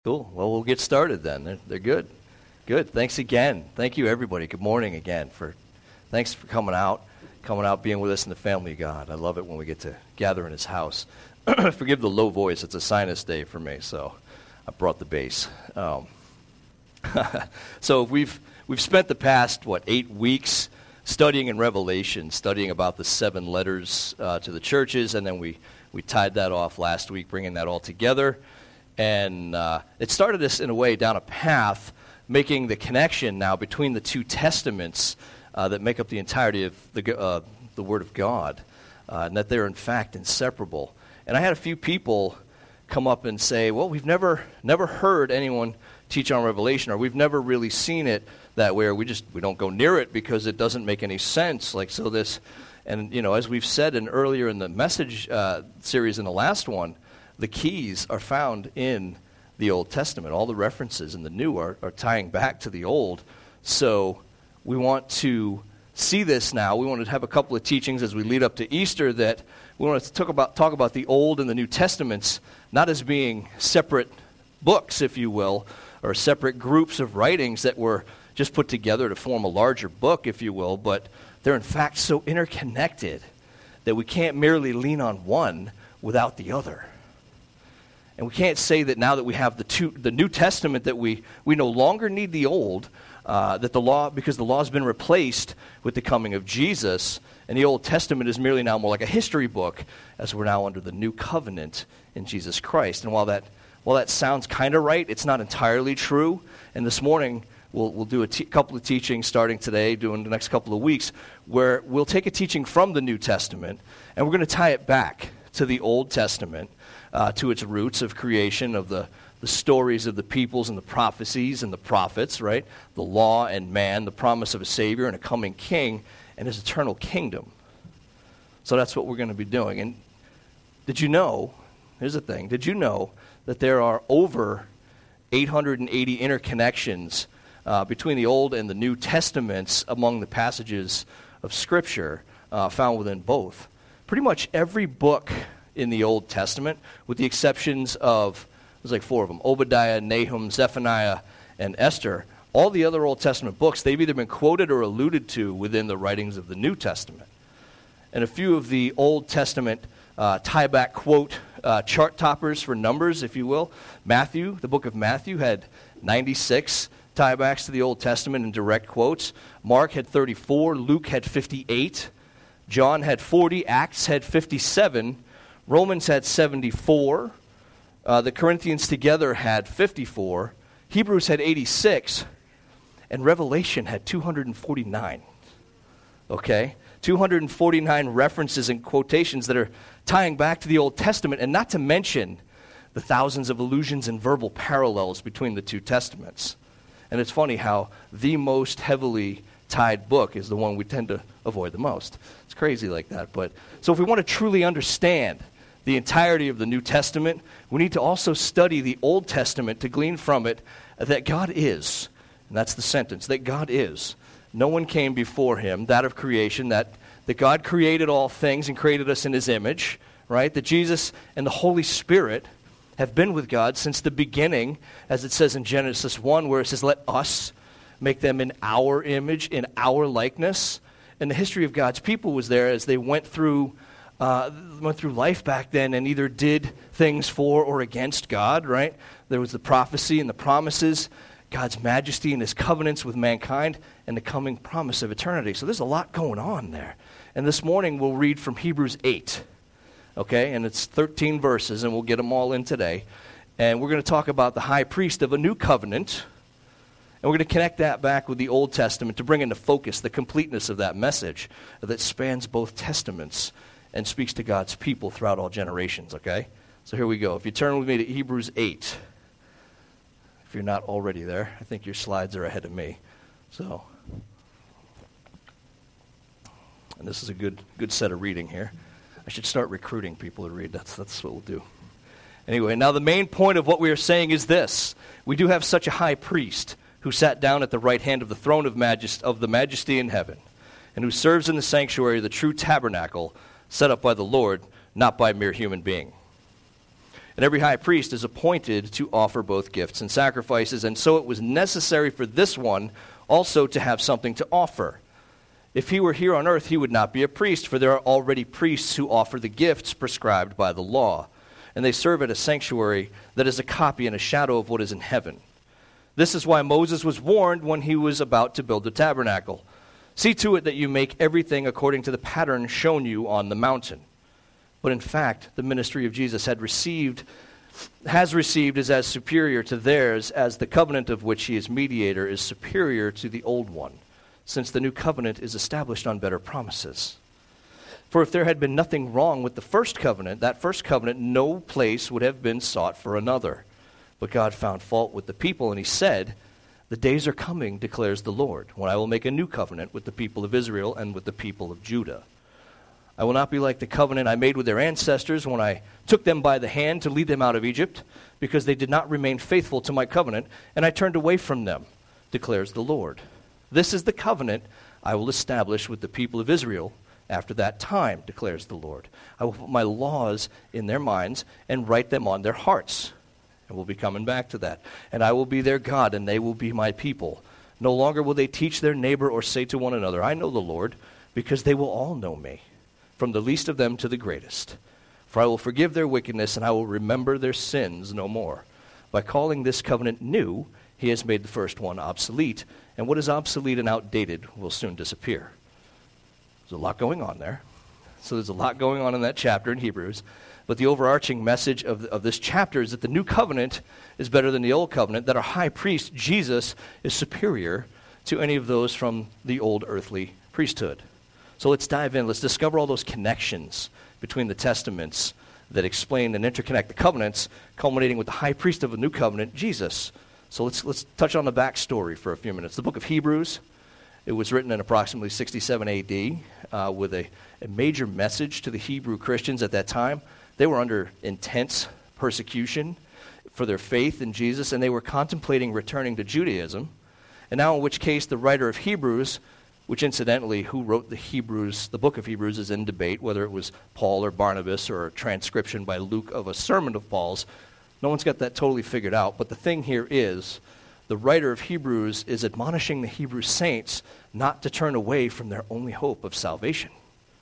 Cool. Well, we'll get started then. They're good. Good. Thanks again. Thank you, everybody. Good morning again. Thanks for coming out, being with us in the family of God. I love it when we get to gather in His house. Forgive the low voice. It's a sinus day for me, so I brought the bass. So we've spent the past 8 weeks studying in Revelation, studying about the 7 letters to the churches, and then we tied that off last week, bringing that all together. And it started us, in a way, down a path, making the connection now between the two testaments that make up the entirety of the Word of God, and that they're, in fact, inseparable. And I had a few people come up and say, well, we've never heard anyone teach on Revelation, or we've never really seen it that way, or we don't go near it because it doesn't make any sense. And, as we've said earlier in the message series in the last one, the keys are found in the Old Testament. All the references in the New are tying back to the Old. So we want to see this now. We want to have a couple of teachings as we lead up to Easter that we want to talk about the Old and the New Testaments, not as being separate books, if you will, or separate groups of writings that were just put together to form a larger book, if you will, but they're in fact so interconnected that we can't merely lean on one without the other. And we can't say that now that we have the New Testament that we no longer need the Old, that the law, because the law has been replaced with the coming of Jesus, and the Old Testament is merely now more like a history book, as we're now under the new covenant in Jesus Christ. And while that sounds kind of right, it's not entirely true. And this morning we'll do a couple of teachings starting today, doing the next couple of weeks, where we'll take a teaching from the New Testament, and we're going to tie it back to the Old Testament, to its roots of creation, of the stories of the peoples and the prophecies and the prophets, right? The law and man, the promise of a Savior and a coming King, and His eternal kingdom. So that's what we're going to be doing. And did you know, here's the thing, did you know that there are over 880 interconnections between the Old and the New Testaments among the passages of Scripture found within both? Pretty much every book in the Old Testament, with the exceptions of, there's like 4 of them, Obadiah, Nahum, Zephaniah, and Esther. All the other Old Testament books, they've either been quoted or alluded to within the writings of the New Testament. And a few of the Old Testament tie-back quote chart toppers for numbers, if you will. Matthew, the book of Matthew, had 96 tiebacks to the Old Testament in direct quotes. Mark had 34, Luke had 58, John had 40, Acts had 57, Romans had 74, the Corinthians together had 54, Hebrews had 86, and Revelation had 249. Okay? 249 references and quotations that are tying back to the Old Testament, and not to mention the thousands of allusions and verbal parallels between the two testaments. And it's funny how the most heavily tied book is the one we tend to avoid the most. It's crazy like that. But so if we want to truly understand the entirety of the New Testament, we need to also study the Old Testament to glean from it that God is, and that's the sentence, that God is. No one came before Him, that of creation, that God created all things and created us in His image, right? That Jesus and the Holy Spirit have been with God since the beginning, as it says in Genesis 1, where it says, let us make them in our image, in our likeness. And the history of God's people was there as they went through life back then and either did things for or against God, right? There was the prophecy and the promises, God's majesty and His covenants with mankind, and the coming promise of eternity. So there's a lot going on there. And this morning we'll read from Hebrews 8, okay? And it's 13 verses, and we'll get them all in today. And we're going to talk about the high priest of a new covenant, and we're going to connect that back with the Old Testament to bring into focus the completeness of that message that spans both testaments and speaks to God's people throughout all generations, okay? So here we go. If you turn with me to Hebrews 8, if you're not already there, I think your slides are ahead of me. So, and this is a good set of reading here. I should start recruiting people to read. That's what we'll do. Anyway, now the main point of what we are saying is this. We do have such a high priest who sat down at the right hand of the throne of the majesty in heaven, and who serves in the sanctuary, the true tabernacle, set up by the Lord, not by mere human being. And every high priest is appointed to offer both gifts and sacrifices, and so it was necessary for this one also to have something to offer. If he were here on earth, he would not be a priest, for there are already priests who offer the gifts prescribed by the law, and they serve at a sanctuary that is a copy and a shadow of what is in heaven. This is why Moses was warned when he was about to build the tabernacle. See to it that you make everything according to the pattern shown you on the mountain. But in fact, the ministry of Jesus has received is as superior to theirs as the covenant of which he is mediator is superior to the old one, since the new covenant is established on better promises. For if there had been nothing wrong with the first covenant, that first covenant, no place would have been sought for another. But God found fault with the people, and he said, "The days are coming, declares the Lord, when I will make a new covenant with the people of Israel and with the people of Judah. I will not be like the covenant I made with their ancestors when I took them by the hand to lead them out of Egypt, because they did not remain faithful to my covenant, and I turned away from them, declares the Lord. This is the covenant I will establish with the people of Israel after that time, declares the Lord. I will put my laws in their minds and write them on their hearts." And we'll be coming back to that. "And I will be their God, and they will be my people. No longer will they teach their neighbor or say to one another, 'I know the Lord,' because they will all know me, from the least of them to the greatest. For I will forgive their wickedness, and I will remember their sins no more. By calling this covenant new, he has made the first one obsolete, and what is obsolete and outdated will soon disappear." There's a lot going on there. So there's a lot going on in that chapter in Hebrews. But the overarching message of this chapter is that the new covenant is better than the old covenant, that our high priest, Jesus, is superior to any of those from the old earthly priesthood. So let's dive in. Let's discover all those connections between the testaments that explain and interconnect the covenants, culminating with the high priest of the new covenant, Jesus. So let's touch on the backstory for a few minutes. The book of Hebrews, it was written in approximately 67 AD with a major message to the Hebrew Christians at that time. They were under intense persecution for their faith in Jesus, and they were contemplating returning to Judaism. And now in which case the writer of Hebrews, which incidentally, who wrote the book of Hebrews is in debate, whether it was Paul or Barnabas or a transcription by Luke of a sermon of Paul's. No one's got that totally figured out. But the thing here is, the writer of Hebrews is admonishing the Hebrew saints not to turn away from their only hope of salvation.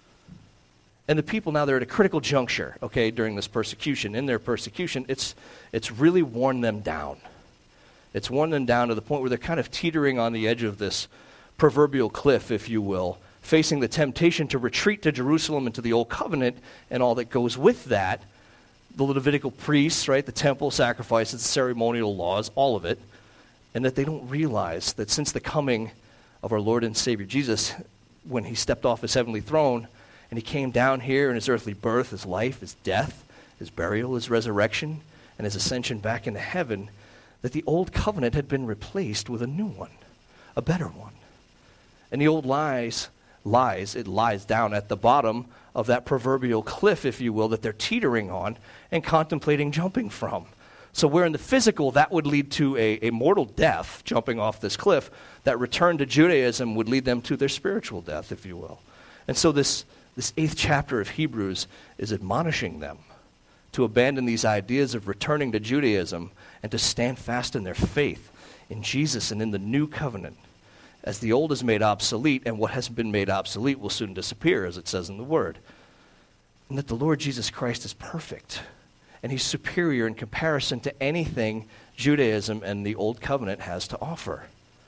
And the people now, they're at a critical juncture, okay, during this persecution. In their persecution, it's really worn them down. It's worn them down to the point where they're kind of teetering on the edge of this proverbial cliff, if you will, facing the temptation to retreat to Jerusalem and to the Old Covenant and all that goes with that, the Levitical priests, right, the temple sacrifices, the ceremonial laws, all of it, and that they don't realize that since the coming of our Lord and Savior Jesus, when he stepped off his heavenly throne and he came down here in his earthly birth, his life, his death, his burial, his resurrection, and his ascension back into heaven, that the Old Covenant had been replaced with a new one, a better one. And the old lies, it lies down at the bottom of that proverbial cliff, if you will, that they're teetering on and contemplating jumping from. So where in the physical that would lead to a mortal death, jumping off this cliff, that return to Judaism would lead them to their spiritual death, if you will. And so this 8th chapter of Hebrews is admonishing them to abandon these ideas of returning to Judaism and to stand fast in their faith in Jesus and in the new covenant, as the old is made obsolete, and what has been made obsolete will soon disappear, as it says in the Word. And that the Lord Jesus Christ is perfect, and he's superior in comparison to anything Judaism and the Old Covenant has to offer.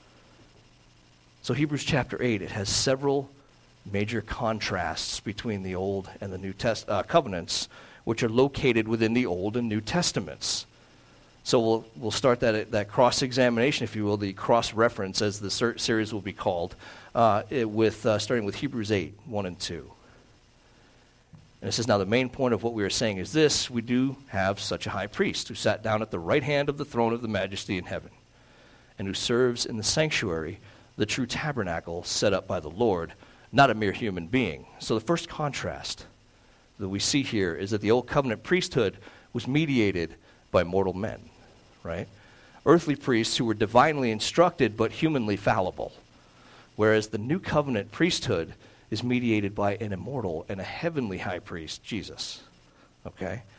So Hebrews chapter 8, it has several major contrasts between the Old and the New Covenants, which are located within the Old and New Testaments. So we'll start that cross-examination, if you will, the cross-reference, as the series will be called, starting with Hebrews 8, 1 and 2. And it says, "Now the main point of what we are saying is this: we do have such a high priest who sat down at the right hand of the throne of the majesty in heaven, and who serves in the sanctuary, the true tabernacle set up by the Lord, not a mere human being." So the first contrast that we see here is that the Old Covenant priesthood was mediated by mortal men, right? Earthly priests who were divinely instructed but humanly fallible, whereas the New Covenant priesthood is mediated by an immortal and a heavenly high priest, Jesus, okay?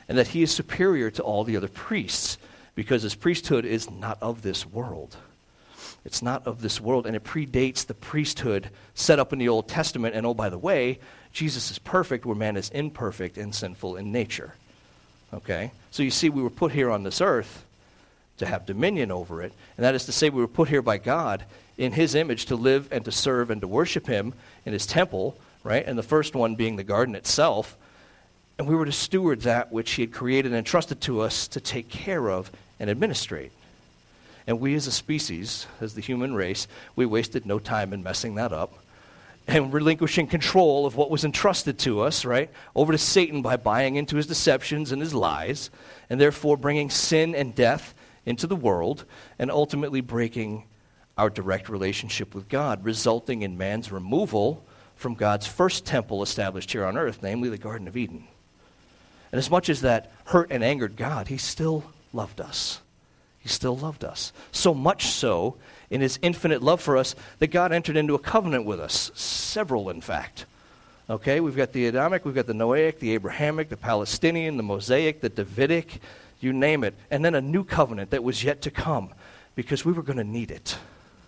and that he is superior to all the other priests, because his priesthood is not of this world. It's not of this world, and it predates the priesthood set up in the Old Testament. And oh, by the way, Jesus is perfect where man is imperfect and sinful in nature. Okay? So you see, we were put here on this earth to have dominion over it, and that is to say we were put here by God in his image to live and to serve and to worship him in his temple, right? And the first one being the garden itself. And we were to steward that which he had created and entrusted to us to take care of and administrate. And we as a species, as the human race, we wasted no time in messing that up and relinquishing control of what was entrusted to us, right, over to Satan by buying into his deceptions and his lies, and therefore bringing sin and death into the world and ultimately breaking our direct relationship with God, resulting in man's removal from God's first temple established here on earth, namely the Garden of Eden. And as much as that hurt and angered God, he still loved us. He still loved us. So much so, in his infinite love for us, that God entered into a covenant with us. Several, in fact. Okay, we've got the Adamic, we've got the Noahic, the Abrahamic, the Palestinian, the Mosaic, the Davidic, you name it. And then a new covenant that was yet to come, because we were going to need it.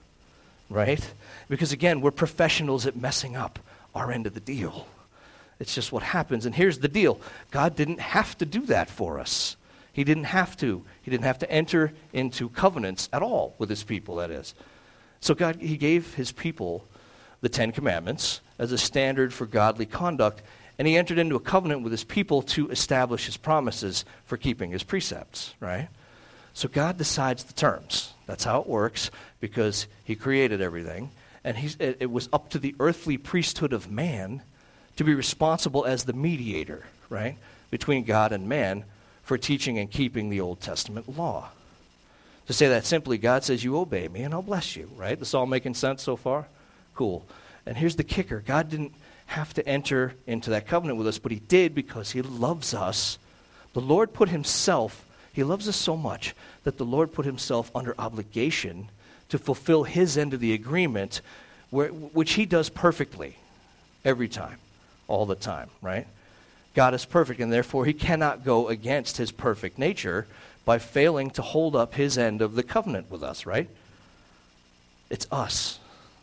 Right? Because again, we're professionals at messing up our end of the deal. It's just what happens. And here's the deal. God didn't have to do that for us. He didn't have to. He didn't have to enter into covenants at all with his people, that is. So God, he gave his people the Ten Commandments as a standard for godly conduct, and he entered into a covenant with his people to establish his promises for keeping his precepts, right? So God decides the terms. That's how it works, because he created everything, and it was up to the earthly priesthood of man to be responsible as the mediator, right, between God and man for teaching and keeping the Old Testament law. To say that simply, God says, you obey me and I'll bless you, right? This all making sense so far? Cool. And here's the kicker. God didn't have to enter into that covenant with us, but he did because he loves us. The Lord put himself, he loves us so much that the Lord put himself under obligation to fulfill his end of the agreement, which he does perfectly every time, all the time, right? God is perfect, and therefore he cannot go against his perfect nature by failing to hold up his end of the covenant with us, right? It's us,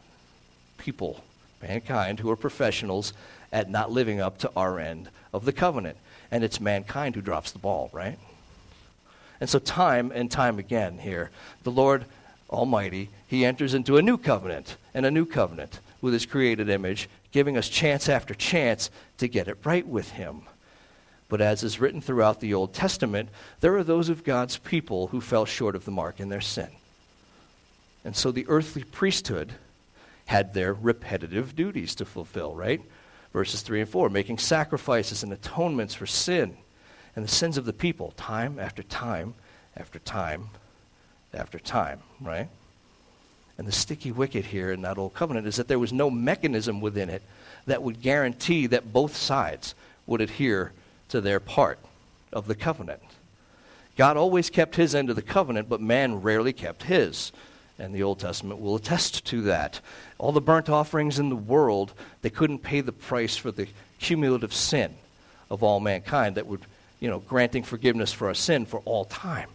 people, mankind, who are professionals at not living up to our end of the covenant. And it's mankind who drops the ball, right? And so time and time again here, the Lord Almighty, he enters into a new covenant and a new covenant with his created image, giving us chance after chance to get it right with him. But as is written throughout the Old Testament, there are those of God's people who fell short of the mark in their sin. And so the earthly priesthood had their repetitive duties to fulfill, right? Verses 3 and 4, making sacrifices and atonements for sin and the sins of the people, time after time after time after time, right? And the sticky wicket here in that old covenant is that there was no mechanism within it that would guarantee that both sides would adhere to their part of the covenant. God always kept his end of the covenant, but man rarely kept his. And the Old Testament will attest to that. All the burnt offerings in the world, they couldn't pay the price for the cumulative sin of all mankind that would, granting forgiveness for our sin for all time.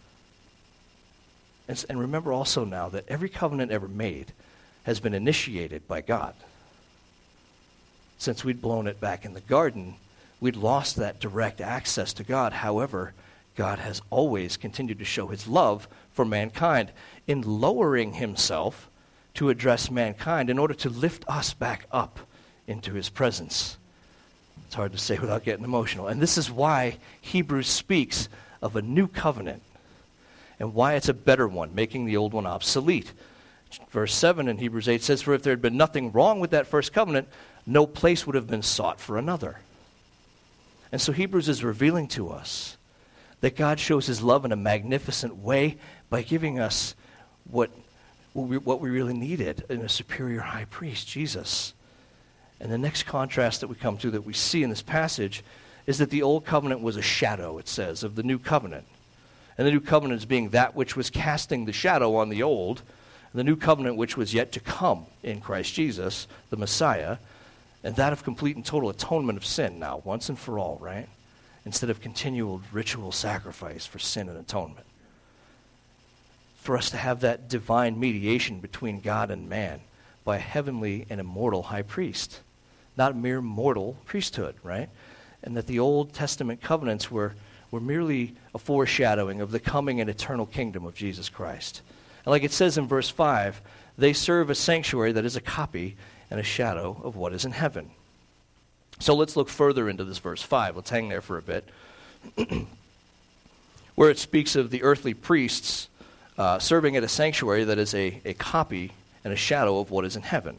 And remember also now that every covenant ever made has been initiated by God. Since we'd blown it back in the garden, we'd lost that direct access to God. However, God has always continued to show his love for mankind in lowering himself to address mankind in order to lift us back up into his presence. It's hard to say without getting emotional. And this is why Hebrews speaks of a new covenant and why it's a better one, making the old one obsolete. Verse 7 in Hebrews 8 says, "For if there had been nothing wrong with that first covenant, no place would have been sought for another." And so Hebrews is revealing to us that God shows his love in a magnificent way by giving us what we really needed in a superior high priest, Jesus. And the next contrast that we come to, that we see in this passage, is that the old covenant was a shadow, it says, of the new covenant. And the new covenant is being that which was casting the shadow on the old, and the new covenant which was yet to come in Christ Jesus, the Messiah, and that of complete and total atonement of sin now, once and for all, right? instead of continual ritual sacrifice for sin and atonement. For us to have that divine mediation between God and man by a heavenly and immortal high priest, not a mere mortal priesthood, right? And that the Old Testament covenants were merely a foreshadowing of the coming and eternal kingdom of Jesus Christ. And like it says in verse 5, they serve a sanctuary that is a copy and a shadow of what is in heaven. So let's look further into this verse 5. Let's hang there for a bit. Where it speaks of the earthly priests serving at a sanctuary that is a copy and a shadow of what is in heaven.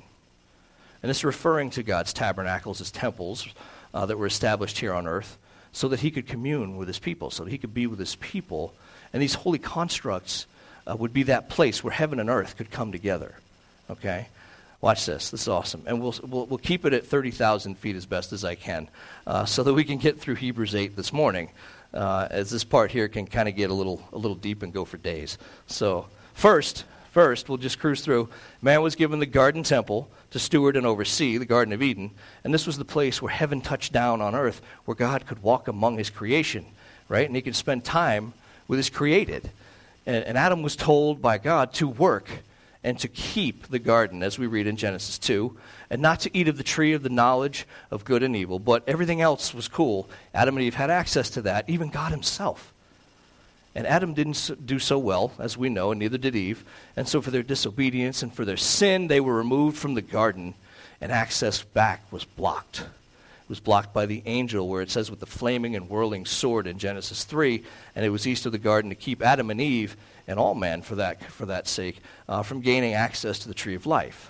And this is referring to God's tabernacles as temples that were established here on earth so that he could commune with his people, so that he could be with his people. And these holy constructs would be that place where heaven and earth could come together. Okay? Watch this. This is awesome. And we'll keep it at 30,000 feet as best as I can so that we can get through Hebrews 8 this morning, as this part here can kind of get a little deep and go for days. So first, we'll just cruise through. Man was given the garden temple to steward and oversee, the Garden of Eden. And this was the place where heaven touched down on earth, where God could walk among his creation, right? And he could spend time with his created. And Adam was told by God to work and to keep the garden, as we read in Genesis 2, and not to eat of the tree of the knowledge of good and evil. But everything else was cool. Adam and Eve had access to that, even God himself. And Adam didn't do so well, as we know, and neither did Eve. And so for their disobedience and for their sin, they were removed from the garden, and access back was blocked. It was blocked by the angel, where it says with the flaming and whirling sword in Genesis 3, and it was east of the garden to keep Adam and Eve, and all man for that sake, from gaining access to the tree of life.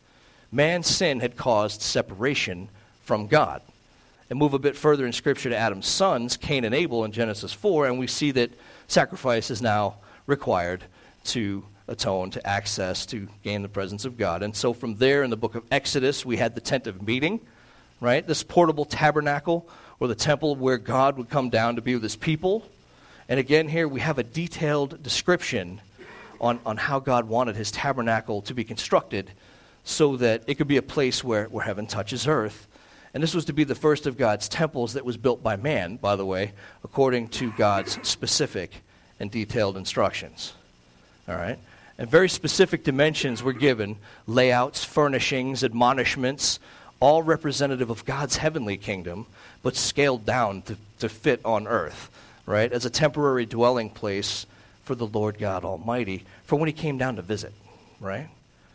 Man's sin had caused separation from God. And move a bit further in Scripture to Adam's sons, Cain and Abel, in Genesis 4, and we see that sacrifice is now required to atone, to access, to gain the presence of God. And so from there in the book of Exodus, we had the tent of meeting, right? This portable tabernacle, or the temple where God would come down to be with his people. And again here we have a detailed description on how God wanted his tabernacle to be constructed so that it could be a place where heaven touches earth. And this was to be the first of God's temples that was built by man, by the way, according to God's specific and detailed instructions. All right? And very specific dimensions were given, layouts, furnishings, admonishments, all representative of God's heavenly kingdom, but scaled down to fit on earth, right, as a temporary dwelling place for the Lord God Almighty, for when he came down to visit, right?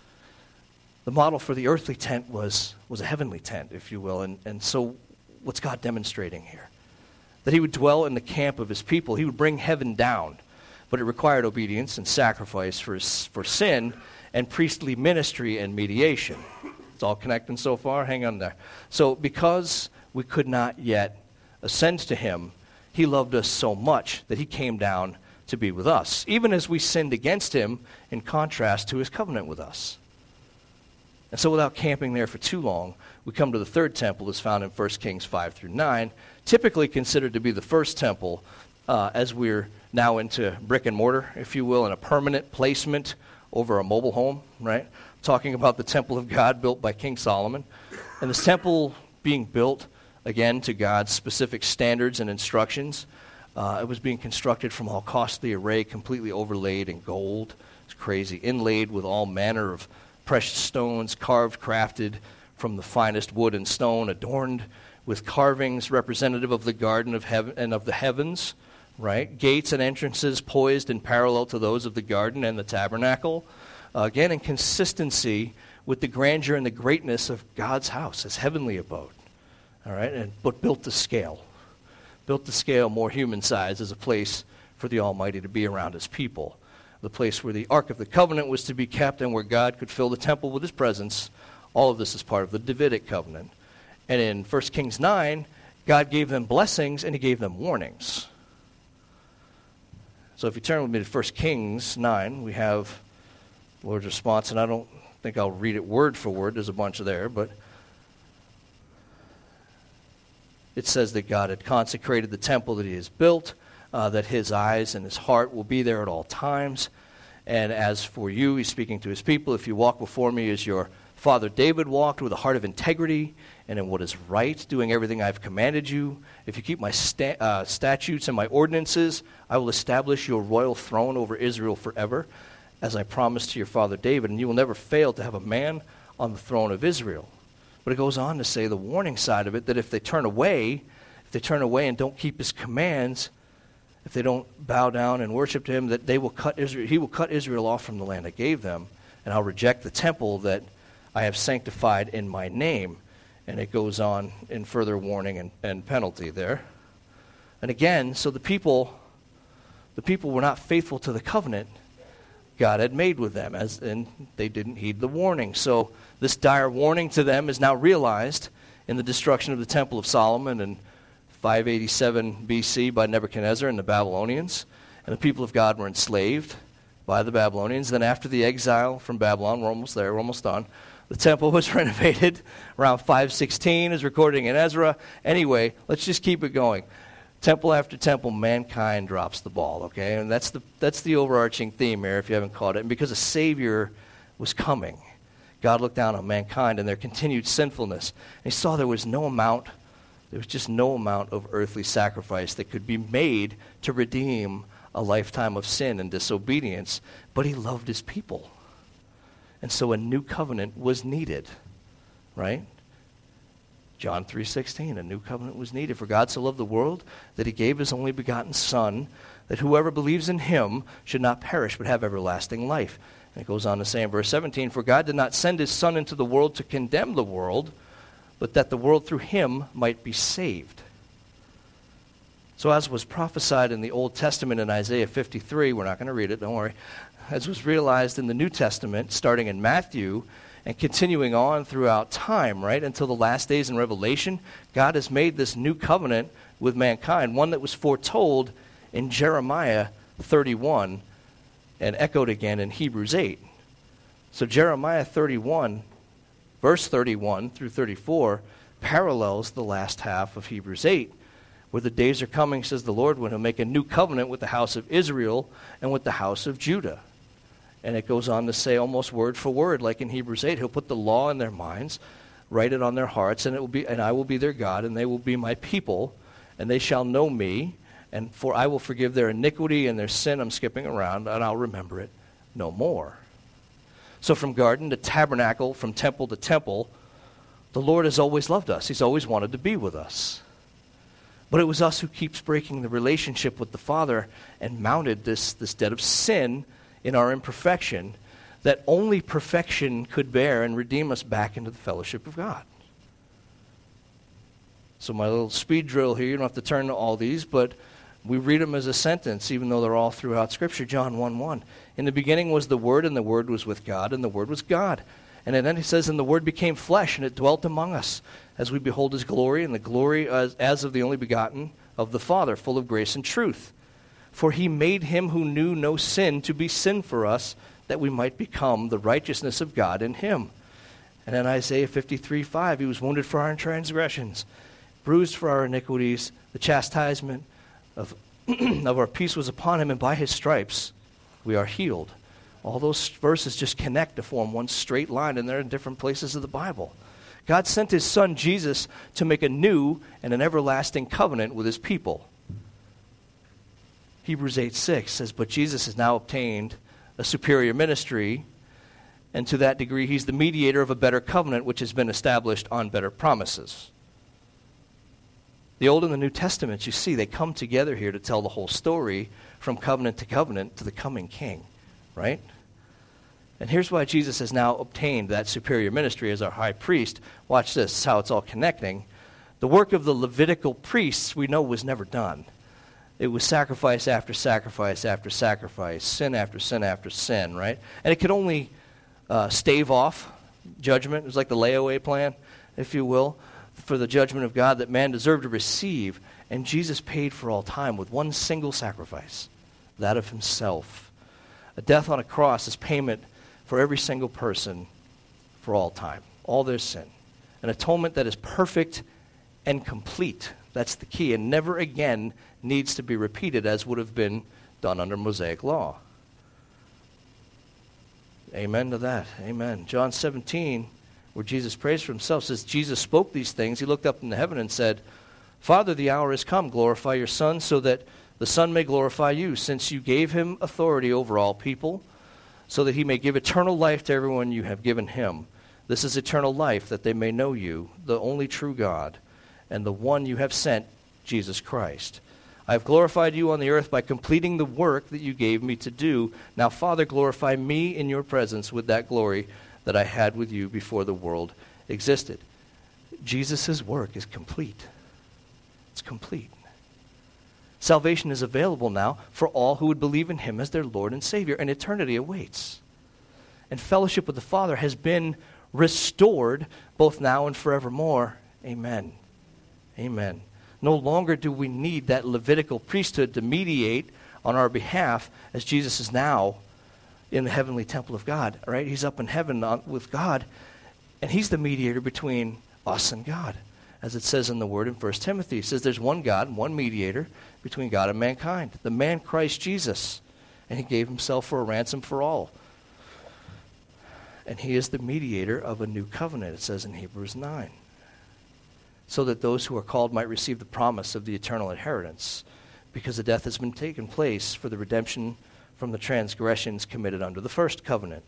The model for the earthly tent was a heavenly tent, if you will. And so what's God demonstrating here? That he would dwell in the camp of his people. He would bring heaven down. But it required obedience and sacrifice for sin and priestly ministry and mediation. It's all connecting so far? Hang on there. So because we could not yet ascend to him, he loved us so much that he came down to be with us, even as we sinned against him in contrast to his covenant with us. And so without camping there for too long, we come to the third temple as found in 1 Kings 5 through 9, typically considered to be the first temple as we're now into brick and mortar, if you will, and a permanent placement over a mobile home, right? Talking about the temple of God built by King Solomon. And this temple being built, again, to God's specific standards and instructions. It was being constructed from all costly array, completely overlaid in gold. It's crazy. Inlaid with all manner of precious stones, carved, crafted from the finest wood and stone, adorned with carvings representative of the garden of heaven and of the heavens, right? Gates and entrances poised in parallel to those of the garden and the tabernacle. Again, in consistency with the grandeur and the greatness of God's house, his heavenly abode. All right, but built to scale. Built to scale, more human size, as a place for the Almighty to be around his people. The place where the Ark of the Covenant was to be kept and where God could fill the temple with his presence. All of this is part of the Davidic covenant. And in 1 Kings 9, God gave them blessings and he gave them warnings. So if you turn with me to 1 Kings 9, we have the Lord's response, and I don't think I'll read it word for word. There's a bunch there, but it says that God had consecrated the temple that he has built, that his eyes and his heart will be there at all times. And as for you, he's speaking to his people, if you walk before me as your Father David walked with a heart of integrity and in what is right, doing everything I've commanded you. If you keep my statutes and my ordinances, I will establish your royal throne over Israel forever, as I promised to your father David, and you will never fail to have a man on the throne of Israel. But it goes on to say the warning side of it, that if they turn away and don't keep his commands, if they don't bow down and worship him, that he will cut Israel off from the land I gave them, and I'll reject the temple that I have sanctified in my name. And it goes on in further warning and penalty there. And again, so the people were not faithful to the covenant God had made with them, and they didn't heed the warning. So this dire warning to them is now realized in the destruction of the Temple of Solomon in 587 BC by Nebuchadnezzar and the Babylonians. And the people of God were enslaved by the Babylonians. Then after the exile from Babylon, we're almost there, we're almost done. The temple was renovated around 516, is recorded in Ezra. Anyway, let's just keep it going. Temple after temple, mankind drops the ball, okay? And that's the overarching theme here, if you haven't caught it. And because a Savior was coming, God looked down on mankind and their continued sinfulness. And he saw there was just no amount of earthly sacrifice that could be made to redeem a lifetime of sin and disobedience. But he loved his people. And so a new covenant was needed, right? John 3:16, a new covenant was needed. For God so loved the world that he gave his only begotten Son, that whoever believes in him should not perish but have everlasting life. And it goes on to say in verse 17, for God did not send his Son into the world to condemn the world, but that the world through him might be saved. So as was prophesied in the Old Testament in Isaiah 53, we're not going to read it, don't worry, as was realized in the New Testament, starting in Matthew and continuing on throughout time, right, until the last days in Revelation, God has made this new covenant with mankind, one that was foretold in Jeremiah 31 and echoed again in Hebrews 8. So Jeremiah 31, verse 31 through 34, parallels the last half of Hebrews 8, where the days are coming, says the Lord, when he'll make a new covenant with the house of Israel and with the house of Judah. And it goes on to say almost word for word, like in Hebrews 8, he'll put the law in their minds, write it on their hearts, and I will be their God, and they will be my people, and they shall know me, and for I will forgive their iniquity and their sin, I'm skipping around, and I'll remember it no more. So from garden to tabernacle, from temple to temple, the Lord has always loved us. He's always wanted to be with us. But it was us who keeps breaking the relationship with the Father and mounted this debt of sin in our imperfection that only perfection could bear and redeem us back into the fellowship of God. So my little speed drill here, you don't have to turn to all these, but we read them as a sentence, even though they're all throughout Scripture. John 1:1. In the beginning was the Word, and the Word was with God, and the Word was God. And then he says, and the Word became flesh, and it dwelt among us, as we behold his glory, and the glory as of the only begotten of the Father, full of grace and truth. For he made him who knew no sin to be sin for us, that we might become the righteousness of God in him. And in Isaiah 53:5, he was wounded for our transgressions, bruised for our iniquities. The chastisement of our peace was upon him, and by his stripes we are healed. All those verses just connect to form one straight line, and they're in different places of the Bible. God sent his Son, Jesus, to make a new and an everlasting covenant with his people. Hebrews 8:6 says, but Jesus has now obtained a superior ministry, and to that degree he's the mediator of a better covenant which has been established on better promises. The Old and the New Testaments, you see, they come together here to tell the whole story from covenant to covenant to the coming king, right? And here's why Jesus has now obtained that superior ministry as our high priest. Watch this, this is how it's all connecting. The work of the Levitical priests, we know, was never done. It was sacrifice after sacrifice after sacrifice, sin after sin after sin, right? And it could only stave off judgment. It was like the layaway plan, if you will, for the judgment of God that man deserved to receive. And Jesus paid for all time with one single sacrifice, that of himself. A death on a cross is payment for every single person for all time, all their sin. An atonement that is perfect and complete. That's the key, and never again needs to be repeated as would have been done under Mosaic law. Amen to that. Amen. John 17, where Jesus prays for himself, says Jesus spoke these things. He looked up into heaven and said, Father, the hour is come. Glorify your Son so that the Son may glorify you, since you gave him authority over all people, so that he may give eternal life to everyone you have given him. This is eternal life, that they may know you, the only true God, and the one you have sent, Jesus Christ. I have glorified you on the earth by completing the work that you gave me to do. Now, Father, glorify me in your presence with that glory that I had with you before the world existed. Jesus' work is complete. It's complete. Salvation is available now for all who would believe in him as their Lord and Savior, and eternity awaits. And fellowship with the Father has been restored both now and forevermore. Amen. Amen. No longer do we need that Levitical priesthood to mediate on our behalf, as Jesus is now in the heavenly temple of God. Right? He's up in heaven with God, and he's the mediator between us and God. As it says in the Word in 1 Timothy, it says there's one God and one mediator between God and mankind, the man Christ Jesus, and he gave himself for a ransom for all. And he is the mediator of a new covenant, it says in Hebrews 9. So that those who are called might receive the promise of the eternal inheritance, because the death has been taken place for the redemption from the transgressions committed under the first covenant.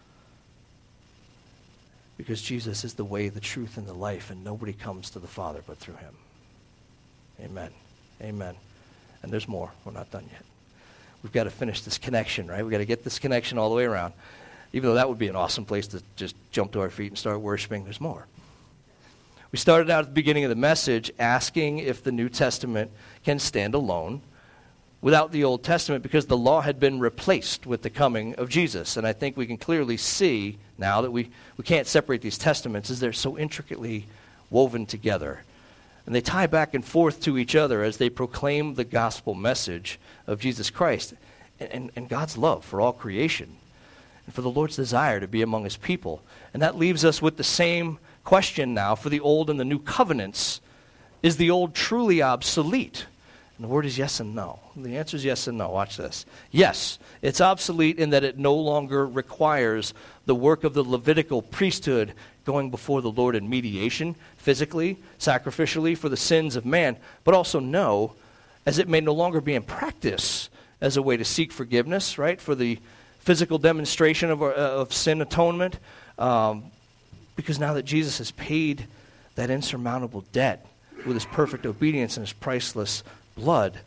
Because Jesus is the way, the truth, and the life, and nobody comes to the Father but through him. Amen. Amen. And there's more. We're not done yet. We've got to finish this connection, right? We've got to get this connection all the way around. Even though that would be an awesome place to just jump to our feet and start worshiping, there's more. We started out at the beginning of the message asking if the New Testament can stand alone without the Old Testament, because the law had been replaced with the coming of Jesus. And I think we can clearly see now that we can't separate these testaments, as they're so intricately woven together. And they tie back and forth to each other as they proclaim the gospel message of Jesus Christ and God's love for all creation, and for the Lord's desire to be among his people. And that leaves us with the same question now for the old and the new covenants. Is the old truly obsolete? And the word is yes and no. The answer is yes and no. Watch this. Yes, it's obsolete in that it no longer requires the work of the Levitical priesthood going before the Lord in mediation, physically, sacrificially, for the sins of man. But also no, as it may no longer be in practice as a way to seek forgiveness, right, for the physical demonstration of sin atonement, because now that Jesus has paid that insurmountable debt with his perfect obedience and his priceless blood,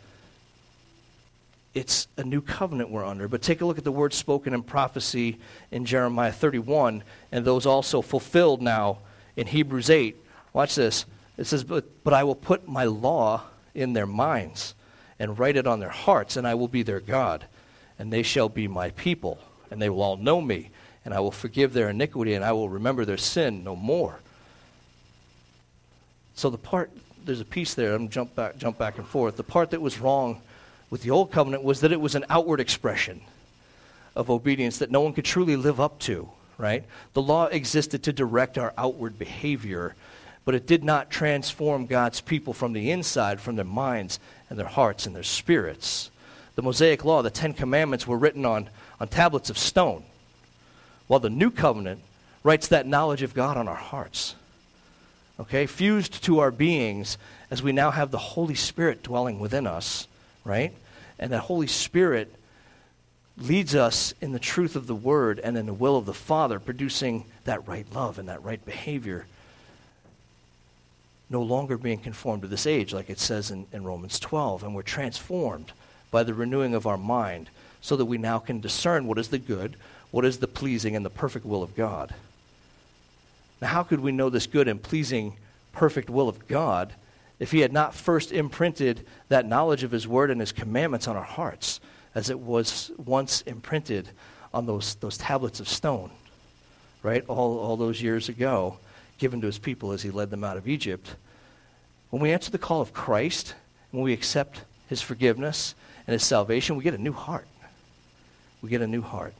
it's a new covenant we're under. But take a look at the words spoken in prophecy in Jeremiah 31, and those also fulfilled now in Hebrews 8. Watch this. It says, but I will put my law in their minds and write it on their hearts, and I will be their God, and they shall be my people, and they will all know me, and I will forgive their iniquity, and I will remember their sin no more. So there's a piece there, I'm jump back and forth. The part that was wrong with the old covenant was that it was an outward expression of obedience that no one could truly live up to, right? The law existed to direct our outward behavior, but it did not transform God's people from the inside, from their minds and their hearts and their spirits. The Mosaic law, the 10 Commandments, were written on tablets of stone, while the new covenant writes that knowledge of God on our hearts. Okay, fused to our beings as we now have the Holy Spirit dwelling within us, right? And that Holy Spirit leads us in the truth of the Word and in the will of the Father, producing that right love and that right behavior, no longer being conformed to this age, like it says in Romans 12. And we're transformed by the renewing of our mind so that we now can discern what is the good, what is the pleasing, and the perfect will of God. Now, how could we know this good and pleasing, perfect will of God if he had not first imprinted that knowledge of his word and his commandments on our hearts, as it was once imprinted on those tablets of stone, right? All those years ago, given to his people as he led them out of Egypt. When we answer the call of Christ, when we accept his forgiveness and his salvation, we get a new heart. We get a new heart.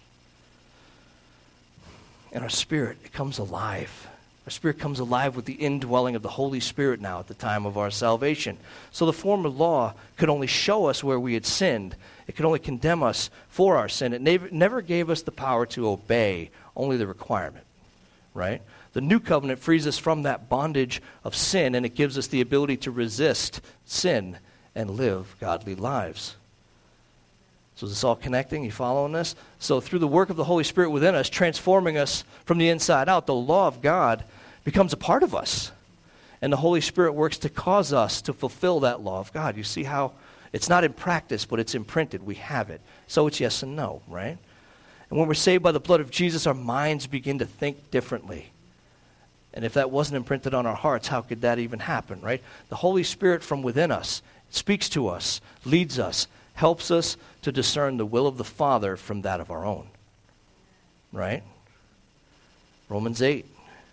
And our spirit, it comes alive. Our spirit comes alive with the indwelling of the Holy Spirit now at the time of our salvation. So the former law could only show us where we had sinned. It could only condemn us for our sin. It never gave us the power to obey, only the requirement, right? The new covenant frees us from that bondage of sin, and it gives us the ability to resist sin and live godly lives. So is this all connecting? You following this? So through the work of the Holy Spirit within us, transforming us from the inside out, the law of God becomes a part of us. And the Holy Spirit works to cause us to fulfill that law of God. You see how it's not in practice, but it's imprinted. We have it. So it's yes and no, right? And when we're saved by the blood of Jesus, our minds begin to think differently. And if that wasn't imprinted on our hearts, how could that even happen, right? The Holy Spirit from within us speaks to us, leads us, helps us to discern the will of the Father from that of our own, right? Romans 8.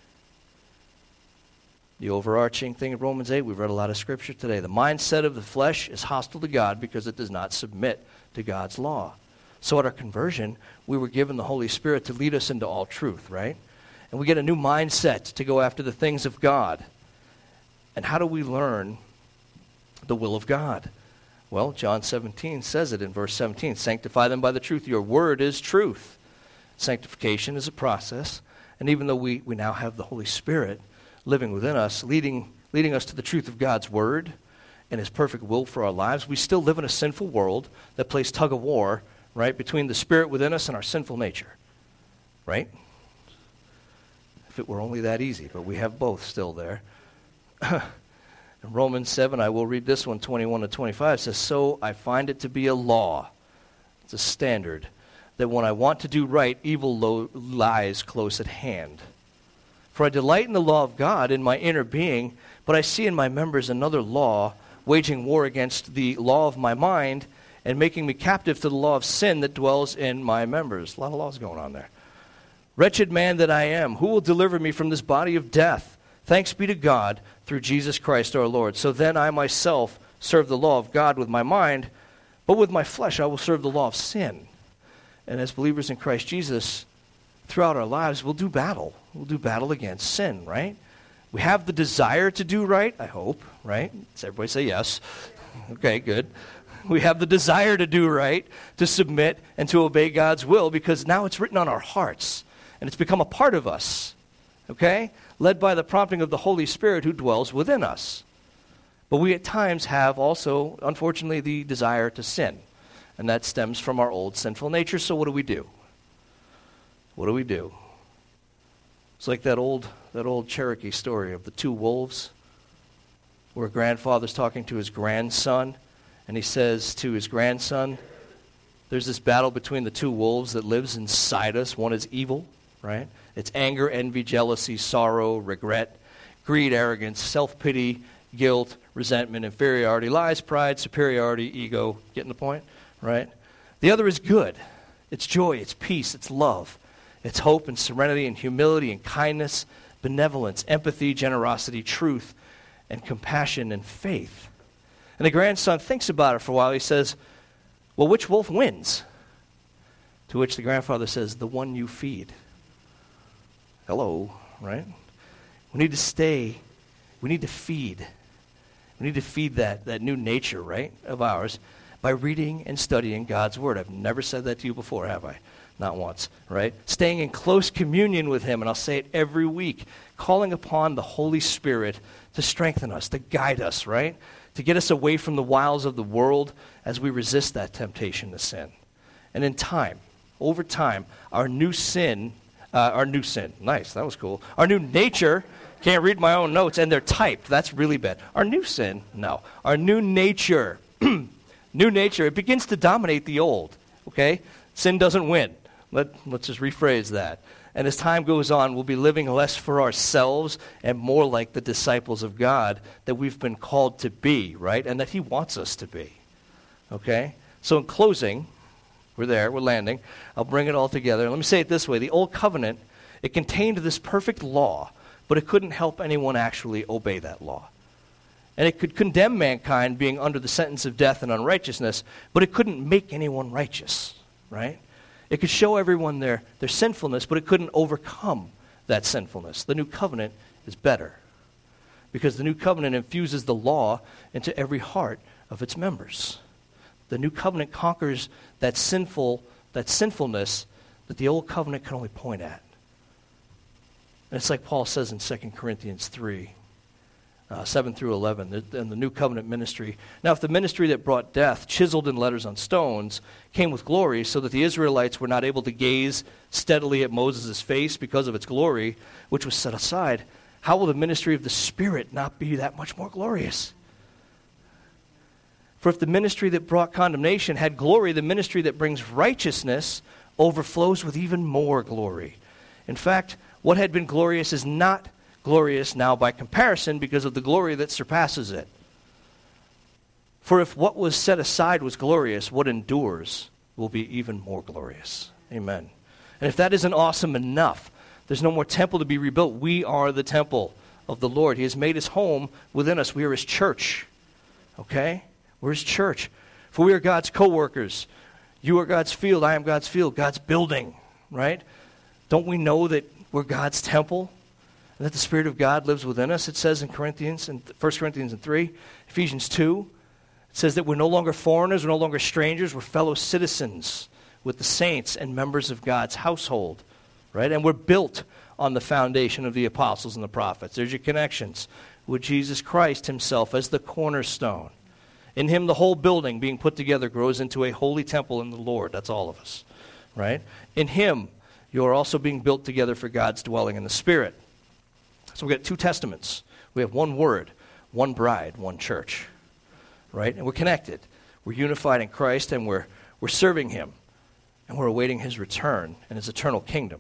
The overarching thing of Romans 8, we've read a lot of scripture today. The mindset of the flesh is hostile to God because it does not submit to God's law. So at our conversion, we were given the Holy Spirit to lead us into all truth, right? And we get a new mindset to go after the things of God. And how do we learn the will of God? Well, John 17 says it in verse 17. Sanctify them by the truth. Your word is truth. Sanctification is a process. And even though we now have the Holy Spirit living within us, leading us to the truth of God's word and his perfect will for our lives, we still live in a sinful world that plays tug of war, right, between the Spirit within us and our sinful nature, right? If it were only that easy, but we have both still there. In Romans 7, I will read this one, 21 to 25, says, so I find it to be a law, it's a standard, that when I want to do right, evil lies close at hand. For I delight in the law of God in my inner being, but I see in my members another law, waging war against the law of my mind and making me captive to the law of sin that dwells in my members. A lot of laws going on there. Wretched man that I am, who will deliver me from this body of death? Thanks be to God through Jesus Christ our Lord. So then I myself serve the law of God with my mind, but with my flesh I will serve the law of sin. And as believers in Christ Jesus, throughout our lives, we'll do battle. We'll do battle against sin, right? We have the desire to do right, I hope, right? Does everybody say yes? Okay, good. We have the desire to do right, to submit, and to obey God's will, because now it's written on our hearts, and it's become a part of us, okay? Led by the prompting of the Holy Spirit who dwells within us. But we at times have also, unfortunately, the desire to sin, and that stems from our old sinful nature, so what do? What do? It's like that old Cherokee story of the two wolves, where a grandfather's talking to his grandson, and he says to his grandson, there's this battle between the two wolves that lives inside us. One is evil, right? It's anger, envy, jealousy, sorrow, regret, greed, arrogance, self-pity, guilt, resentment, inferiority, lies, pride, superiority, ego. Getting the point, right? The other is good. It's joy, it's peace, it's love. It's hope and serenity and humility and kindness, benevolence, empathy, generosity, truth, and compassion and faith. And the grandson thinks about it for a while. He says, well, which wolf wins? To which the grandfather says, the one you feed. Hello, right? We need to feed. We need to feed that new nature, right, of ours by reading and studying God's word. I've never said that to you before, have I? Not once, right? Staying in close communion with him, and I'll say it every week, calling upon the Holy Spirit to strengthen us, to guide us, right? To get us away from the wiles of the world as we resist that temptation to sin. And in time, over time, our new nature, can't read my own notes, and they're typed. That's really bad. Our new sin, no. Our new nature, it begins to dominate the old, okay? Sin doesn't win. Let's just rephrase that. And as time goes on, we'll be living less for ourselves and more like the disciples of God that we've been called to be, right? And that he wants us to be, okay? So in closing, we're landing. I'll bring it all together. Let me say it this way. The Old Covenant, it contained this perfect law, but it couldn't help anyone actually obey that law. And it could condemn mankind being under the sentence of death and unrighteousness, but it couldn't make anyone righteous, right? It could show everyone their sinfulness, but it couldn't overcome that sinfulness. The New Covenant is better because the New Covenant infuses the law into every heart of its members. The New Covenant conquers that sinfulness that the Old Covenant can only point at. And it's like Paul says in 2 Corinthians 3, 7 through 11, in the New Covenant ministry. Now, if the ministry that brought death, chiseled in letters on stones, came with glory, so that the Israelites were not able to gaze steadily at Moses' face because of its glory, which was set aside, how will the ministry of the Spirit not be that much more glorious? For if the ministry that brought condemnation had glory, the ministry that brings righteousness overflows with even more glory. In fact, what had been glorious is not glorious now by comparison because of the glory that surpasses it. For if what was set aside was glorious, what endures will be even more glorious. Amen. And if that isn't awesome enough, there's no more temple to be rebuilt. We are the temple of the Lord. He has made his home within us. We are his church. Okay? We're his church. For we are God's co-workers. You are God's field. I am God's field. God's building. Right? Don't we know that we're God's temple? And that the Spirit of God lives within us? It says in 1 Corinthians 3, Ephesians 2, it says that we're no longer foreigners, we're no longer strangers, we're fellow citizens with the saints and members of God's household. Right? And we're built on the foundation of the apostles and the prophets. There's your connections with Jesus Christ himself as the cornerstone. In him, the whole building being put together grows into a holy temple in the Lord. That's all of us. Right? In him, you are also being built together for God's dwelling in the Spirit. So we got two testaments. We have one word, one bride, one church. Right? And we're connected. We're unified in Christ, and we're serving him. And we're awaiting his return and his eternal kingdom.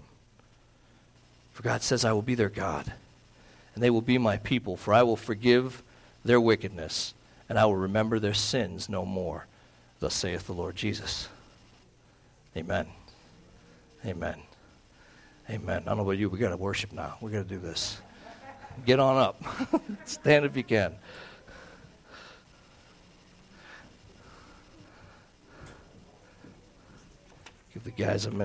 For God says, I will be their God, and they will be my people, for I will forgive their wickedness, and I will remember their sins no more. Thus saith the Lord Jesus. Amen. Amen. Amen. I don't know about you, we got to worship now. We got to do this. Get on up. Stand if you can. Give the guys a minute.